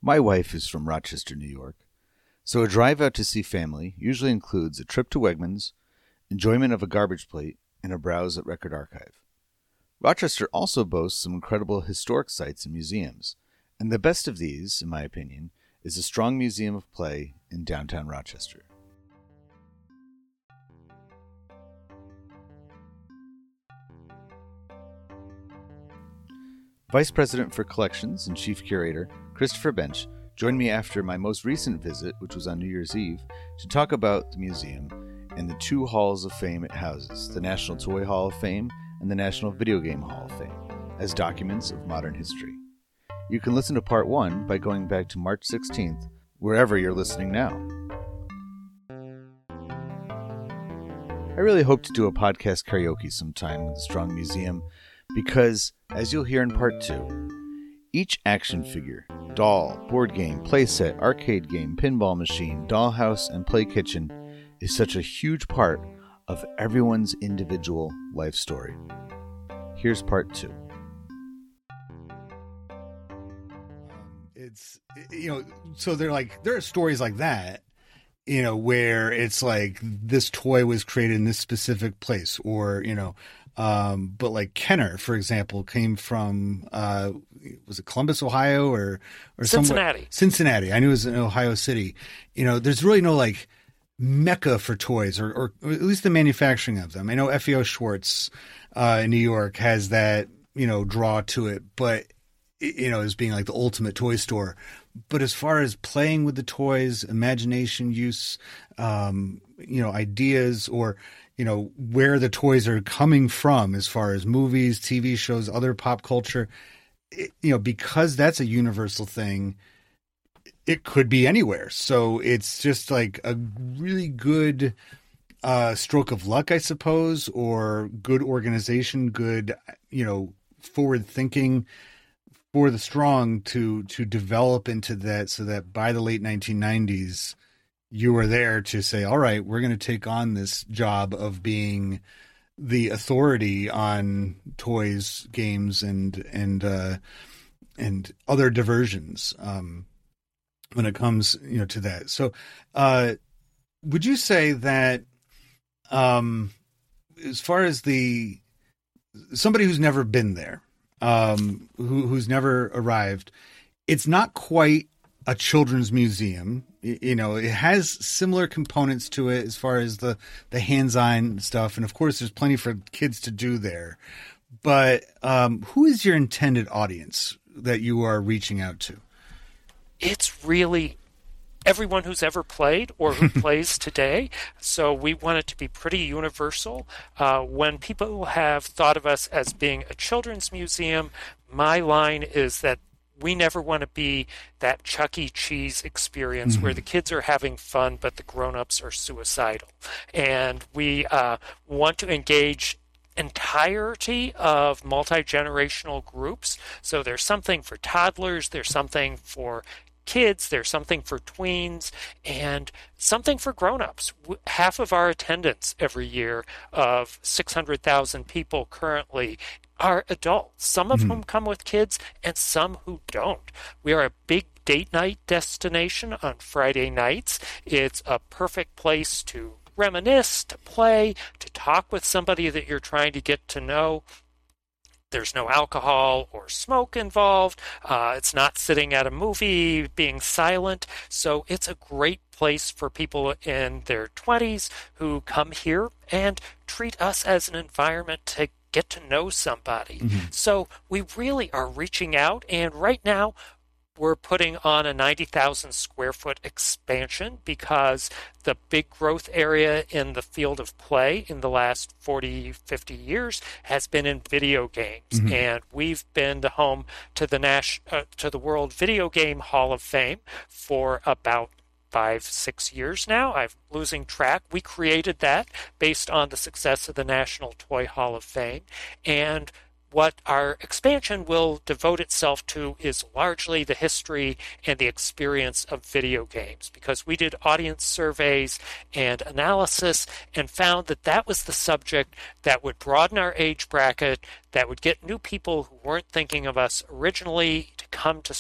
My wife is from Rochester, New York, so a drive out to see family usually includes a trip to Wegmans, enjoyment of a garbage plate, and a browse at Record Archive. Rochester also boasts some incredible historic sites and museums, and the best of these, in my opinion, is the Strong Museum of Play in downtown Rochester. Vice President for Collections and Chief Curator Christopher Bench joined me after my most recent visit, which was on New Year's Eve, to talk about the museum and the two halls of fame it houses, the National Toy Hall of Fame and the National Video Game Hall of Fame, as documents of modern history. You can listen to Part 1 by going back to March 16th, wherever you're listening now. I really hope to do a podcast karaoke sometime with the Strong Museum because, as you'll hear in Part 2, each action figure, doll, board game, playset, arcade game, pinball machine, dollhouse, and play kitchen is such a huge part of everyone's individual life story. Here's Part 2. So there are stories like that, where it's like this toy was created in this specific place, or, but like Kenner, for example, came from, was it Columbus, Ohio, or Cincinnati? Cincinnati. I knew it was in Ohio City. There's really no like mecca for toys, or at least the manufacturing of them. I know FEO Schwartz in New York has that, draw to it, but as being like the ultimate toy store. But as far as playing with the toys, imagination use, ideas, or, where the toys are coming from as far as movies, TV shows, other pop culture, because that's a universal thing, it could be anywhere. So it's just like a really good stroke of luck, I suppose, or good organization, good, forward thinking for the Strong to develop into that, so that by the late 1990s, you were there to say, all right, we're going to take on this job of being the authority on toys, games, and other diversions when it comes, to that. So would you say that as far as somebody who's never been there, who's never arrived, it's not quite a children's museum. It has similar components to it as far as the hands-on stuff. And of course, there's plenty for kids to do there. But who is your intended audience that you are reaching out to? It's really everyone who's ever played or who plays today. So we want it to be pretty universal. When people have thought of us as being a children's museum, my line is that we never want to be that Chuck E. Cheese experience where the kids are having fun, but the grown-ups are suicidal. And we want to engage entirety of multi-generational groups. So there's something for toddlers, there's something for kids, there's something for tweens, and something for grown-ups. Half of our attendance every year of 600,000 people currently are adults, some of whom come with kids and some who don't. We are a big date night destination on Friday nights. It's a perfect place to reminisce, to play, to talk with somebody that you're trying to get to know. There's no alcohol or smoke involved. It's not sitting at a movie being silent. So it's a great place for people in their 20s who come here and treat us as an environment to get to know somebody. So we really are reaching out. And right now, we're putting on a 90,000 square foot expansion because the big growth area in the field of play in the last 40, 50 years has been in video games. And we've been the home to the World Video Game Hall of Fame for about 5-6 years now. I'm losing track. We created that based on the success of the National Toy Hall of Fame. And what our expansion will devote itself to is largely the history and the experience of video games, because we did audience surveys and analysis and found that that was the subject that would broaden our age bracket, that would get new people who weren't thinking of us originally to come to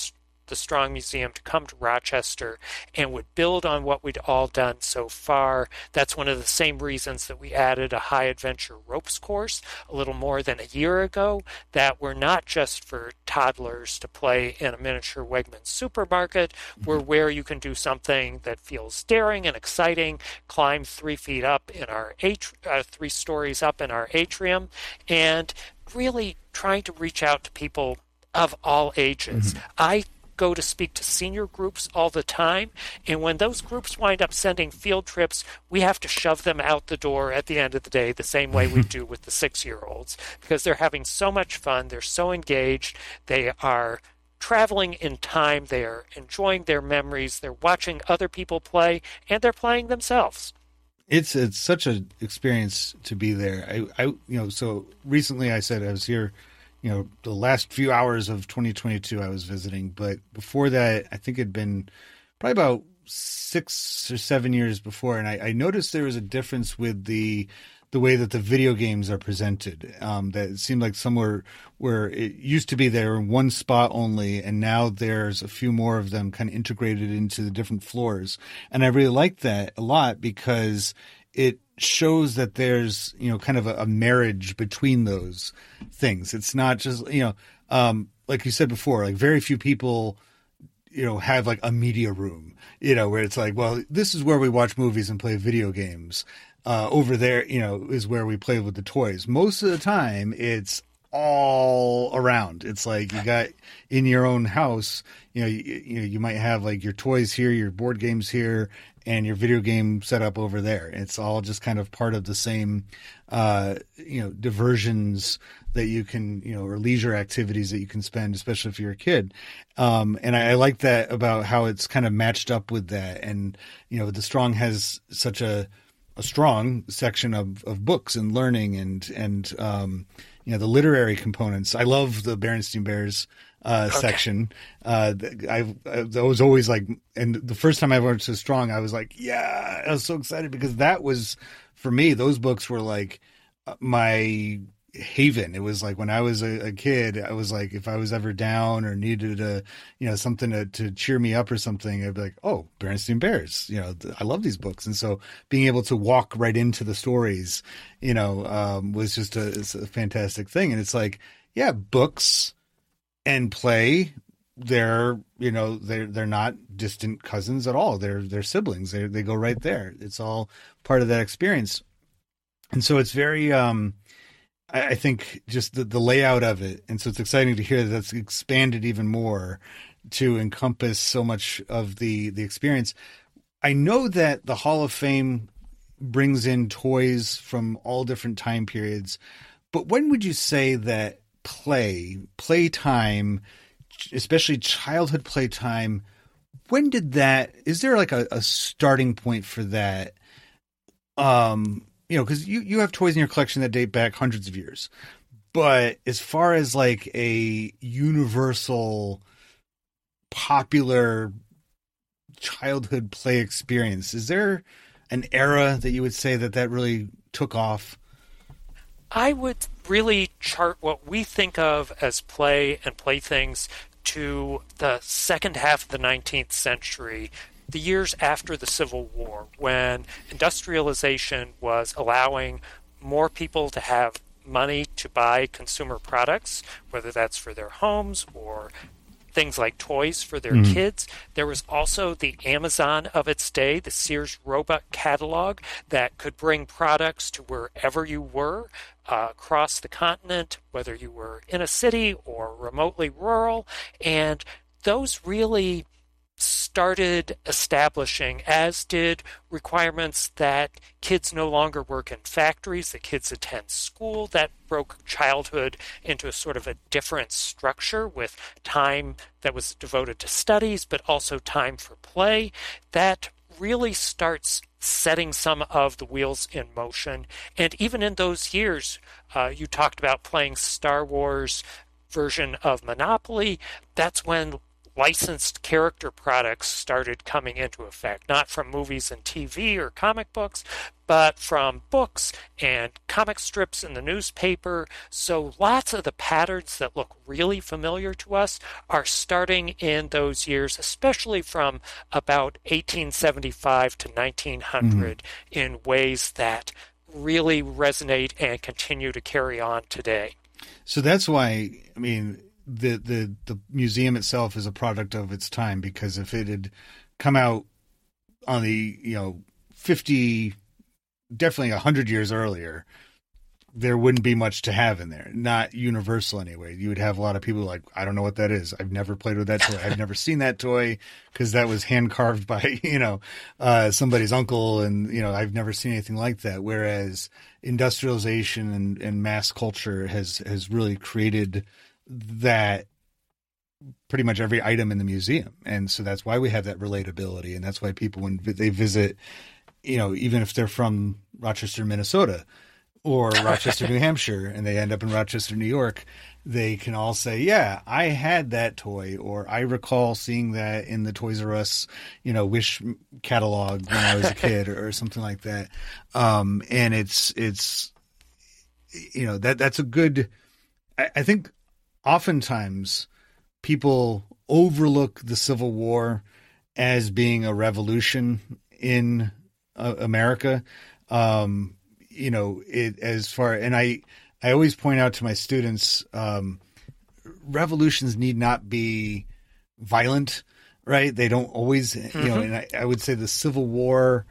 the Strong Museum to come to Rochester and would build on what we'd all done so far. That's one of the same reasons that we added a high adventure ropes course a little more than a year ago, that we're not just for toddlers to play in a miniature Wegmans supermarket. We're where you can do something that feels daring and exciting, climb 3 feet up in our 3 stories up in our atrium, and really trying to reach out to people of all ages. I go to speak to senior groups all the time, and when those groups wind up sending field trips, we have to shove them out the door at the end of the day the same way we do with the 6-year-olds, because they're having so much fun, they're so engaged, they are traveling in time, they are enjoying their memories, they're watching other people play, and they're playing themselves. It's such an experience to be there. So recently I said I was here, the last few hours of 2022 I was visiting, but before that, I think it'd been probably about 6 or 7 years before. And I noticed there was a difference with the way that the video games are presented. That it seemed like somewhere where it used to be there in one spot only, and now there's a few more of them kind of integrated into the different floors. And I really like that a lot because it shows that there's, kind of a marriage between those things. It's not just, like you said before, like very few people, have like a media room, where it's like, well, this is where we watch movies and play video games. Over there, is where we play with the toys. Most of the time, it's all around. It's like you got in your own house, you might have like your toys here, your board games here, and your video game set up over there. It's all just kind of part of the same, diversions that you can, or leisure activities that you can spend, especially if you're a kid. And I like that about how it's kind of matched up with that. And, the Strong has such a strong section of books and learning and the literary components. I love the Berenstain Bears section. I was always like, and the first time I went to Strong, I was like, yeah, I was so excited because that was, for me, those books were like my haven. It was like when I was a kid, I was like, if I was ever down or needed something to cheer me up or something, I'd be like, oh, Berenstain Bears, I love these books. And so being able to walk right into the stories, was just it's a fantastic thing. And it's like, yeah, books and play, they're not distant cousins at all. They're siblings. They go right there. It's all part of that experience. And so it's very, I think just the layout of it. And so it's exciting to hear that that's expanded even more to encompass so much of the experience. I know that the Hall of Fame brings in toys from all different time periods, but when would you say that playtime, especially childhood playtime, when did that, is there like a starting point for that? Because you have toys in your collection that date back hundreds of years. But as far as like a universal, popular childhood play experience, is there an era that you would say that really took off? I would really chart what we think of as play and playthings to the second half of the 19th century, the years after the Civil War, when industrialization was allowing more people to have money to buy consumer products, whether that's for their homes or things like toys for their kids. There was also the Amazon of its day, the Sears Roebuck catalog that could bring products to wherever you were across the continent, whether you were in a city or remotely rural. And those really started establishing, as did requirements that kids no longer work in factories, that kids attend school. That broke childhood into a sort of a different structure with time that was devoted to studies, but also time for play. That really starts setting some of the wheels in motion. And even in those years, you talked about playing Star Wars version of Monopoly. That's when licensed character products started coming into effect, not from movies and TV or comic books, but from books and comic strips in the newspaper. So lots of the patterns that look really familiar to us are starting in those years, especially from about 1875 to 1900, in ways that really resonate and continue to carry on today. So that's why, I mean, the museum itself is a product of its time, because if it had come out on the 50, definitely 100 years earlier, there wouldn't be much to have in there. Not universal anyway. You would have a lot of people like, I don't know what that is. I've never played with that toy. I've never seen that toy because that was hand carved by somebody's uncle, and I've never seen anything like that. Whereas industrialization and mass culture has really created that pretty much every item in the museum. And so that's why we have that relatability. And that's why people, when they visit, even if they're from Rochester, Minnesota or Rochester, New Hampshire, and they end up in Rochester, New York, they can all say, yeah, I had that toy, or I recall seeing that in the Toys R Us, Wish catalog when I was a kid, or something like that. And it's that's a good, I think oftentimes people overlook the Civil War as being a revolution in America. And I always point out to my students, revolutions need not be violent, right? They don't always, and I would say the Civil War,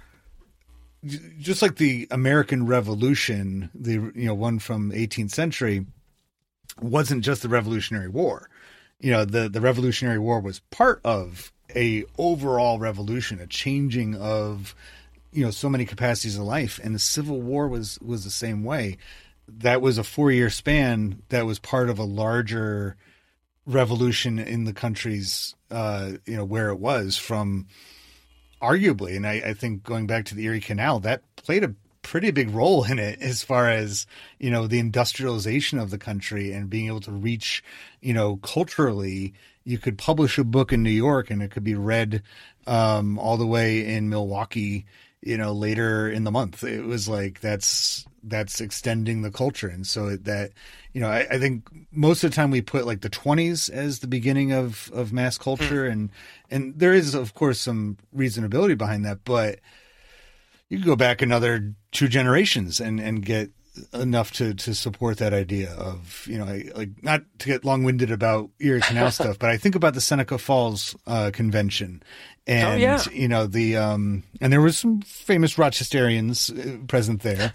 just like the American Revolution, the one from 18th century, wasn't just the Revolutionary War. The Revolutionary War was part of a overall revolution, a changing of so many capacities of life, and the Civil War was the same way. That was a 4-year span that was part of a larger revolution in the country's where it was from, arguably, and I think going back to the Erie Canal, that played a pretty big role in it as far as the industrialization of the country and being able to reach culturally. You could publish a book in New York and it could be read all the way in Milwaukee later in the month. It was like that's extending the culture. And so that I think most of the time we put like the 20s as the beginning of mass culture, and there is of course some reasonability behind that, but you could go back another 2 generations and get enough to support that idea of, like, not to get long-winded about Erie Canal stuff, but I think about the Seneca Falls convention, and and there was some famous Rochesterians present there,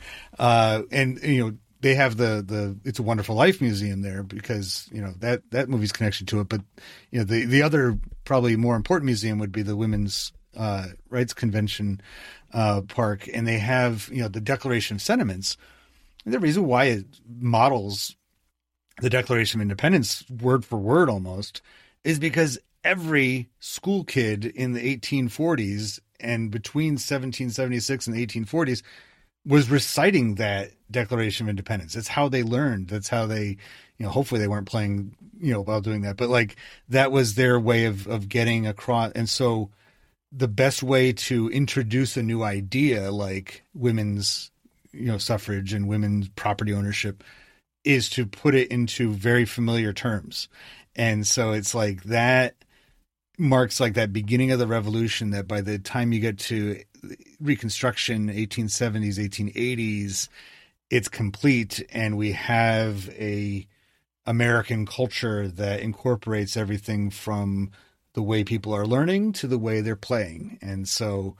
and they have the It's a Wonderful Life museum there because that movie's connection to it, but the other probably more important museum would be the Women's Rights Convention park, and they have the Declaration of Sentiments. And the reason why it models the Declaration of Independence word for word almost is because every school kid in the 1840s and between 1776 and the 1840s was reciting that Declaration of Independence. That's how they learned. That's how they, hopefully they weren't playing, while doing that, but like that was their way of getting across. And so the best way to introduce a new idea like women's suffrage and women's property ownership is to put it into very familiar terms. And so it's like that marks like that beginning of the revolution, that by the time you get to Reconstruction, 1870s, 1880s, it's complete. And we have a American culture that incorporates everything from the way people are learning to the way they're playing. And so,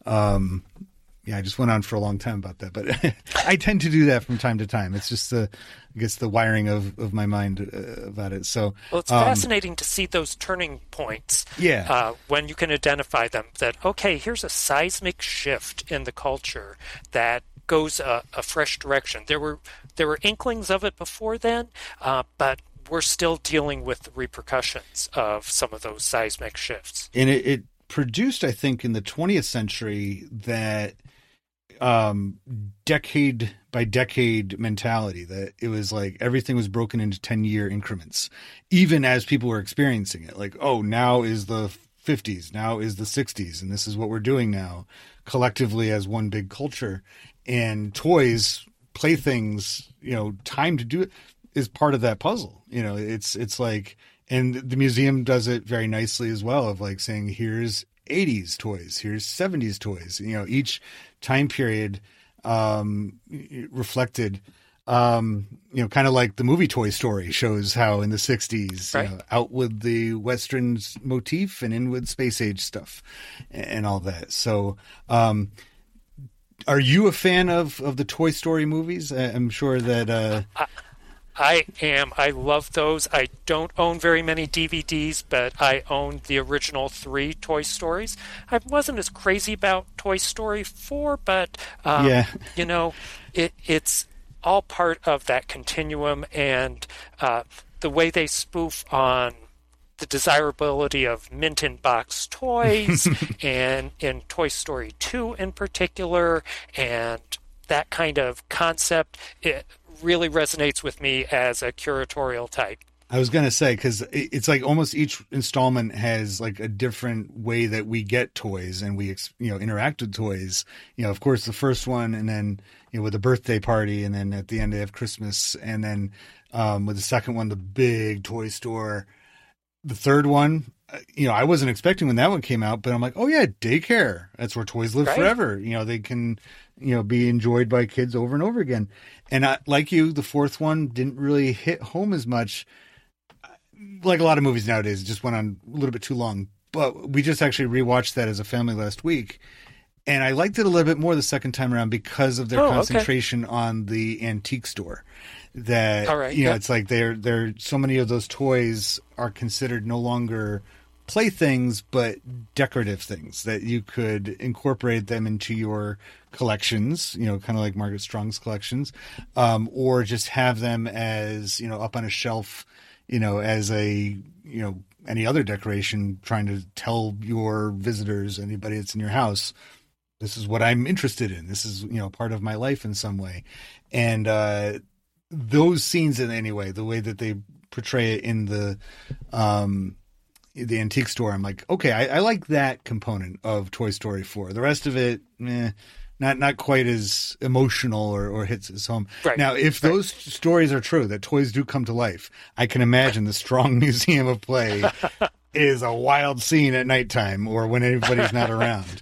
I just went on for a long time about that, but I tend to do that from time to time. It's just the wiring of my mind about it. So, well, it's fascinating to see those turning points. Yeah. When you can identify them, that okay, here's a seismic shift in the culture that goes a fresh direction. There were inklings of it before then, but we're still dealing with the repercussions of some of those seismic shifts. And it produced, I think, in the 20th century that decade by decade mentality, that it was like everything was broken into 10-year increments, even as people were experiencing it. Like, oh, now is the 50s, now is the 60s, and this is what we're doing now collectively as one big culture. And toys, playthings, time to do it is part of that puzzle. It's like, and the museum does it very nicely as well, of like saying, here's 80s toys, here's 70s toys, each time period reflected, kind of like the movie Toy Story shows how in the 60s, right. Out with the Western motif and in with space age stuff and all that. So, are you a fan of the Toy Story movies? I'm sure that, I am. I love those. I don't own very many DVDs, but I own the original 3 Toy Stories. I wasn't as crazy about Toy Story 4, but, it's all part of that continuum, and the way they spoof on the desirability of mint-in-box toys, and in Toy Story 2 in particular, and that kind of concept, it really resonates with me as a curatorial type. I was going to say, because it's like almost each installment has like a different way that we get toys and we, interact with toys. Of course, the first one, and then, with the birthday party, and then at the end they have Christmas, and then with the second one, the big toy store. The third one, I wasn't expecting when that one came out, but I'm like, oh yeah, daycare. That's where toys live forever. They can, be enjoyed by kids over and over again. And like you, the fourth one didn't really hit home as much. Like a lot of movies nowadays, it just went on a little bit too long. But we just actually rewatched that as a family last week. And I liked it a little bit more the second time around because of their concentration on the antique store. That, it's like they're so many of those toys are considered no longer playthings, but decorative things that you could incorporate them into your collections, kind of like Margaret Strong's collections, or just have them as, up on a shelf, as a, any other decoration, trying to tell your visitors, anybody that's in your house, this is what I'm interested in. This is, part of my life in some way. And, those scenes in any way, the way that they portray it in the antique store, I'm like, okay, I like that component of Toy Story 4. The rest of it, not quite as emotional or hits us home. Right. Now, if those stories are true, that toys do come to life, I can imagine the Strong Museum of Play is a wild scene at nighttime or when everybody's not around.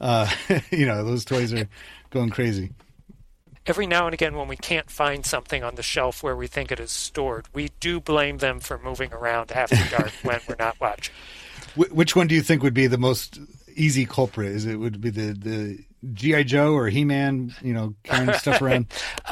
Those toys are going crazy. Every now and again, when we can't find something on the shelf where we think it is stored, we do blame them for moving around after dark when we're not watching. Which one do you think would be the most easy culprit? Would it be the G.I. Joe or He-Man, carrying stuff around?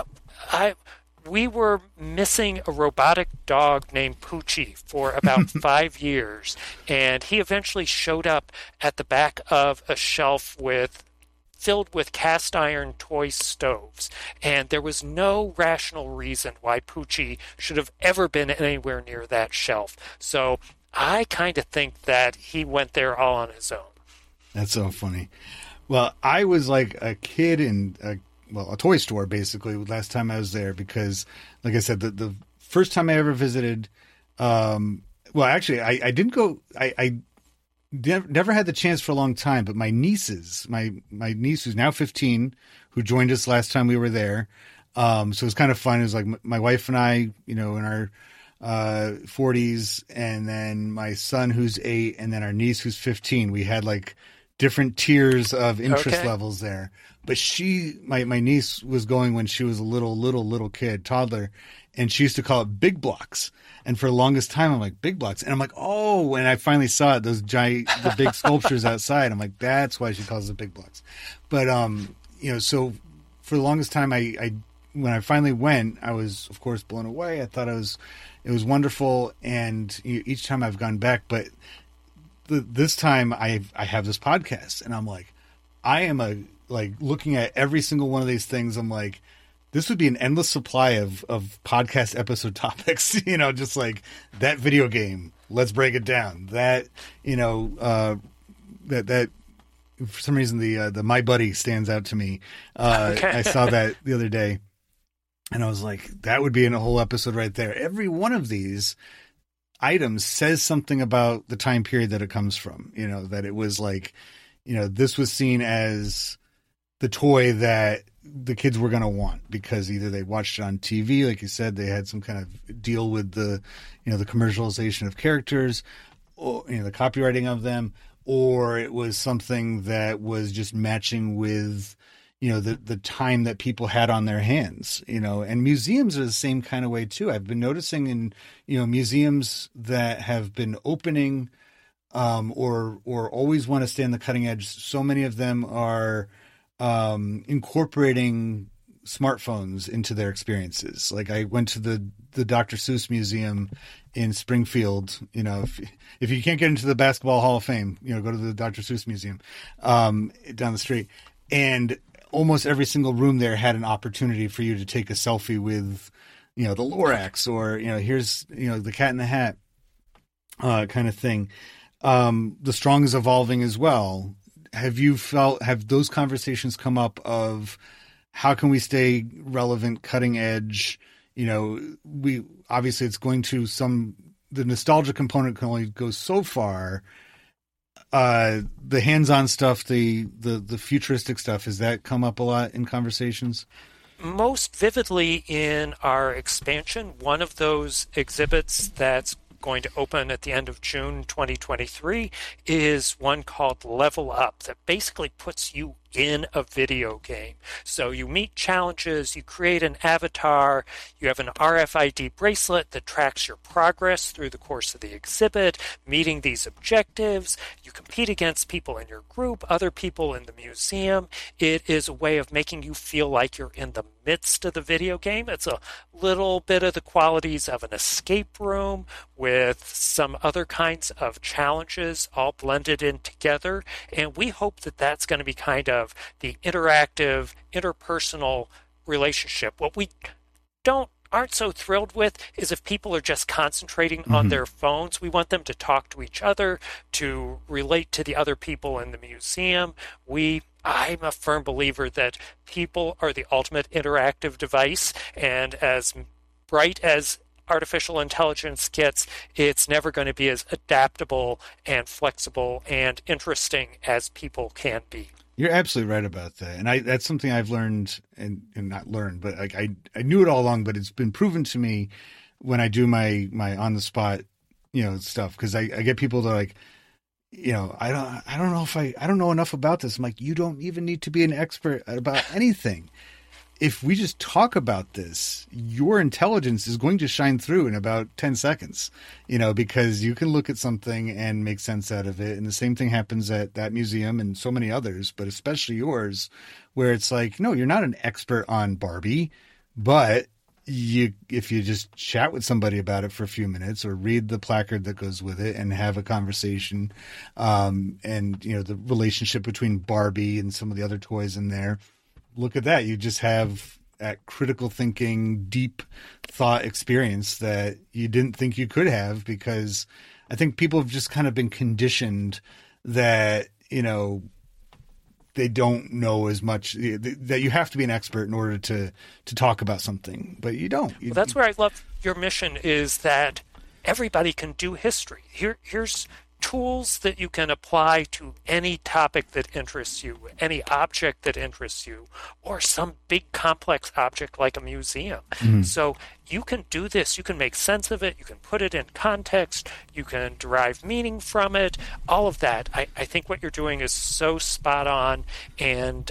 We were missing a robotic dog named Poochie for about 5 years, and he eventually showed up at the back of a shelf filled with cast iron toy stoves, and there was no rational reason why Poochie should have ever been anywhere near that shelf. So I kind of think that he went there all on his own. That's so funny. Well, I was like a kid in a toy store basically last time I was there, because like I said, the first time I ever visited, actually I didn't go, I never had the chance for a long time, but my nieces, my niece who's now 15, who joined us last time we were there. So it was kind of fun. It was like my wife and I, in our 40s, and then my son who's 8, and then our niece who's 15. We had like different tiers of interest levels there. But my niece was going when she was a little kid, toddler, and she used to call it Big Blocks. And for the longest time, I'm like, Big Blocks. And I'm like, oh, and I finally saw it, the big sculptures outside. I'm like, that's why she calls it Big Blocks. But, so for the longest time, when I finally went, I was, of course, blown away. I thought it was wonderful. And each time I've gone back, but this time I have this podcast, and I'm like, I am looking at every single one of these things. I'm like, this would be an endless supply of podcast episode topics, just like that video game. Let's break it down. That, that for some reason the My Buddy stands out to me. Okay. I saw that the other day, and I was like, that would be in a whole episode right there. Every one of these items says something about the time period that it comes from. You know, that it was like, you know, this was seen as the toy that the kids were going to want because either they watched it on TV, like you said, they had some kind of deal with the, you know, the commercialization of characters, or, you know, the copywriting of them, or it was something that was just matching with, you know, the time that people had on their hands, you know. And museums are the same kind of way too. I've been noticing in, you know, museums that have been opening or always want to stay on the cutting edge. So many of them are incorporating smartphones into their experiences. Like I went to the Dr. Seuss Museum in Springfield. You know, if you can't get into the Basketball Hall of Fame, you know, go to the Dr. Seuss Museum down the street. And almost every single room there had an opportunity for you to take a selfie with, you know, the Lorax, or, you know, here's, you know, the Cat in the Hat kind of thing. The Strong is evolving as well. Have those conversations come up of how can we stay relevant, cutting edge? You know, obviously it's going to the nostalgia component can only go so far. The hands-on stuff, the futuristic stuff, has that come up a lot in conversations? Most vividly in our expansion, one of those exhibits that's going to open at the end of June 2023 is one called Level Up that basically puts you in a video game. So you meet challenges, you create an avatar, you have an RFID bracelet that tracks your progress through the course of the exhibit, meeting these objectives. You compete against people in your group, other people in the museum. It is a way of making you feel like you're in the midst of the video game. It's a little bit of the qualities of an escape room with some other kinds of challenges all blended in together. And we hope that that's going to be kind of the interactive, interpersonal relationship. What we aren't so thrilled with is if people are just concentrating on their phones. We want them to talk to each other, to relate to the other people in the museum. I'm a firm believer that people are the ultimate interactive device, and as bright as artificial intelligence gets, it's never going to be as adaptable and flexible and interesting as people can be. You're absolutely right about that. And that's something I've learned and not learned, but I knew it all along, but it's been proven to me when I do my on the spot, you know, stuff. Cause I get people that are like, you know, I don't know enough about this. I'm like, you don't even need to be an expert about anything. If we just talk about this, your intelligence is going to shine through in about 10 seconds, you know, because you can look at something and make sense out of it. And the same thing happens at that museum and so many others, but especially yours, where it's like, no, you're not an expert on Barbie, but if you just chat with somebody about it for a few minutes or read the placard that goes with it and have a conversation, and, you know, the relationship between Barbie and some of the other toys in there, look at that. You just have that critical thinking, deep thought experience that you didn't think you could have, because I think people have just kind of been conditioned that, you know, they don't know as much, that you have to be an expert in order to talk about something, but you don't. Well, that's where I love your mission, is that everybody can do history. Here's tools that you can apply to any topic that interests you, any object that interests you, or some big complex object like a museum. So you can do this, you can make sense of it, you can put it in context, you can derive meaning from it, all of that. I think what you're doing is so spot on, and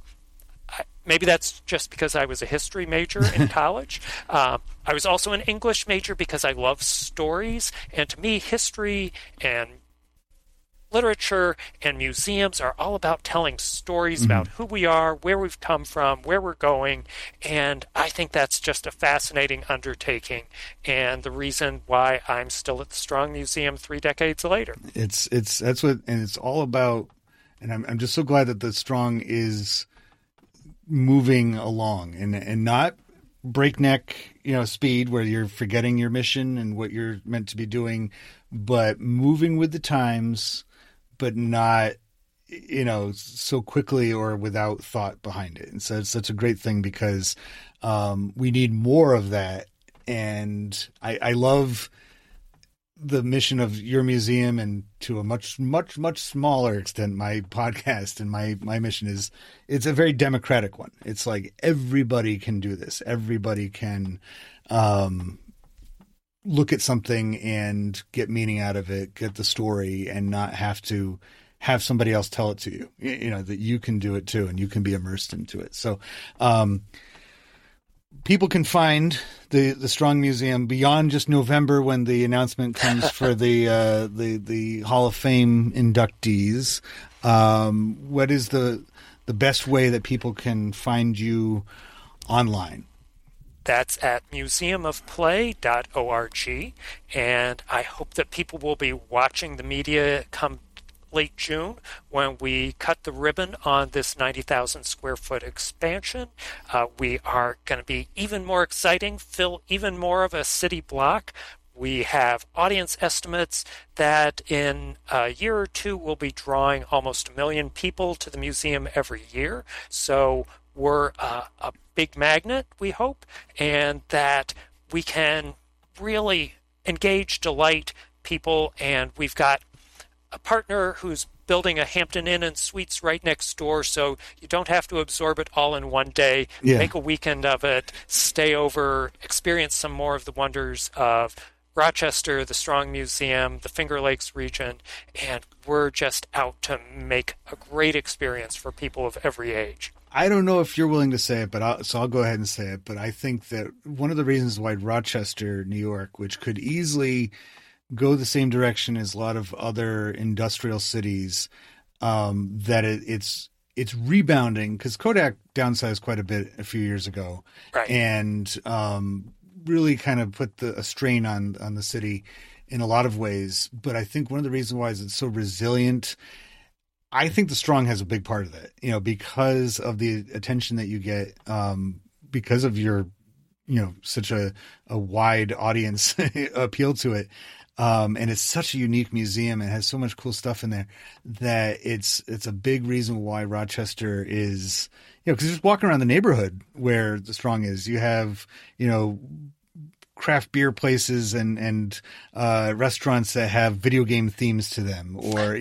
maybe that's just because I was a history major in college. I was also an English major because I love stories, and to me, history and literature and museums are all about telling stories about who we are, where we've come from, where we're going, and I think that's just a fascinating undertaking, and the reason why I'm still at the Strong Museum 3 decades later. That's what, and it's all about, and I'm just so glad that the Strong is moving along and not breakneck, you know, speed where you're forgetting your mission and what you're meant to be doing, but moving with the times, but not, so quickly or without thought behind it. And so it's such a great thing because we need more of that. And I love the mission of your museum, and to a much, much, much smaller extent, my podcast. And my mission is, it's a very democratic one. It's like everybody can do this. Everybody can look at something and get meaning out of it, get the story, and not have to have somebody else tell it to you, that you can do it too, and you can be immersed into it. So, people can find the Strong Museum beyond just November when the announcement comes for the Hall of Fame inductees. What is the best way that people can find you online? That's at museumofplay.org, and I hope that people will be watching the media come late June when we cut the ribbon on this 90,000 square foot expansion. We are going to be even more exciting, fill even more of a city block. We have audience estimates that in a year or two we'll be drawing almost 1 million people to the museum every year. So we're a big magnet, we hope, and that we can really engage, delight people. And we've got a partner who's building a Hampton Inn and Suites right next door, so you don't have to absorb it all in one day. Yeah. Make a weekend of it, stay over, experience some more of the wonders of Rochester, the Strong Museum, the Finger Lakes region, and we're just out to make a great experience for people of every age. I don't know if you're willing to say it, but I'll go ahead and say it. But I think that one of the reasons why Rochester, New York, which could easily go the same direction as a lot of other industrial cities, that it's rebounding, because Kodak downsized quite a bit a few years ago, right, and really kind of put a strain on the city in a lot of ways. But I think one of the reasons why is it's so resilient. I think the Strong has a big part of that, because of the attention that you get, because of your, such a wide audience appeal to it. And it's such a unique museum and has so much cool stuff in there that it's a big reason why Rochester is, because just walking around the neighborhood where the Strong is, you have, craft beer places and restaurants that have video game themes to them, or,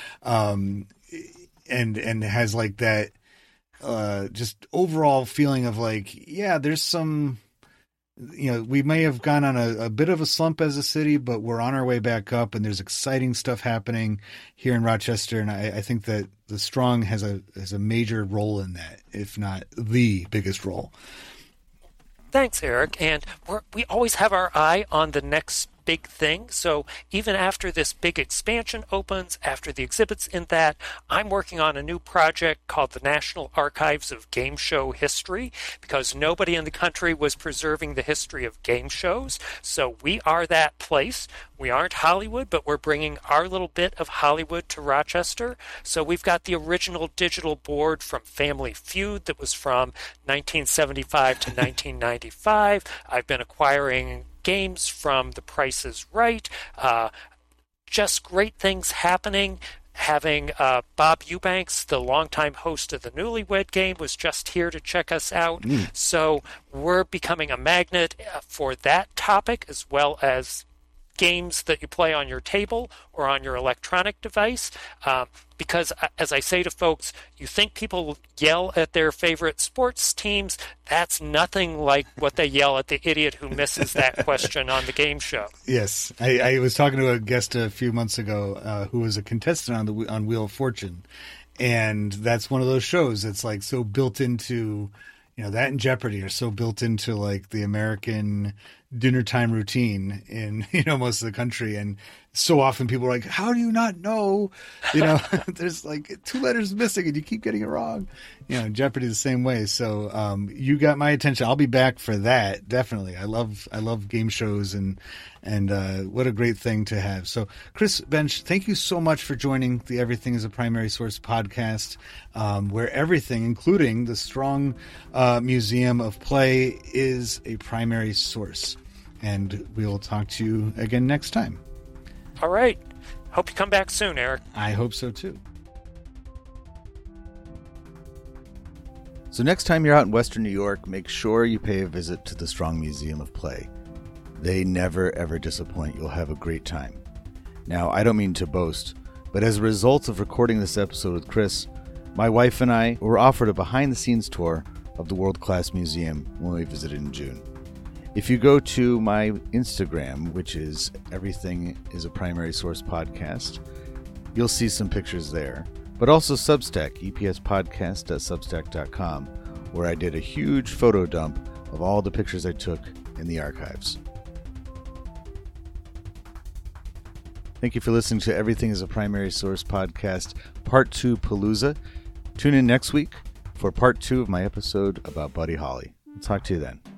and has like that, just overall feeling of like, yeah, there's some, we may have gone on a bit of a slump as a city, but we're on our way back up, and there's exciting stuff happening here in Rochester. And I think that the Strong has a major role in that, if not the biggest role. Thanks, Eric. And we always have our eye on the next big thing. So even after this big expansion opens, after the exhibits in that, I'm working on a new project called the National Archives of Game Show History, because nobody in the country was preserving the history of game shows. So we are that place. We aren't Hollywood, but we're bringing our little bit of Hollywood to Rochester. So we've got the original digital board from Family Feud that was from 1975 to 1995. I've been acquiring games from The Price is Right. Just great things happening. Having Bob Eubanks, the longtime host of the Newlywed Game, was just here to check us out. So we're becoming a magnet for that topic, as well as games that you play on your table or on your electronic device. Because, as I say to folks, you think people yell at their favorite sports teams. That's nothing like what they yell at the idiot who misses that question on the game show. Yes. I was talking to a guest a few months ago who was a contestant on Wheel of Fortune. And that's one of those shows that's like so built into, that and Jeopardy are so built into like the American dinner time routine in, most of the country. And so often people are like, how do you not know? There's like 2 letters missing and you keep getting it wrong. Jeopardy the same way. So you got my attention. I'll be back for that. Definitely. I love game shows and what a great thing to have. So Chris Bench, thank you so much for joining the Everything is a Primary Source podcast, where everything, including the Strong Museum of Play, is a primary source. And we'll talk to you again next time. All right. Hope you come back soon, Eric. I hope so too. So next time you're out in Western New York, make sure you pay a visit to the Strong Museum of Play. They never, ever disappoint. You'll have a great time. Now, I don't mean to boast, but as a result of recording this episode with Chris, my wife and I were offered a behind-the-scenes tour of the world-class museum when we visited in June. If you go to my Instagram, which is Everything is a Primary Source Podcast, you'll see some pictures there. But also Substack, epspodcast.substack.com, where I did a huge photo dump of all the pictures I took in the archives. Thank you for listening to Everything is a Primary Source Podcast, Part 2 Palooza. Tune in next week for Part 2 of my episode about Buddy Holly. I'll talk to you then.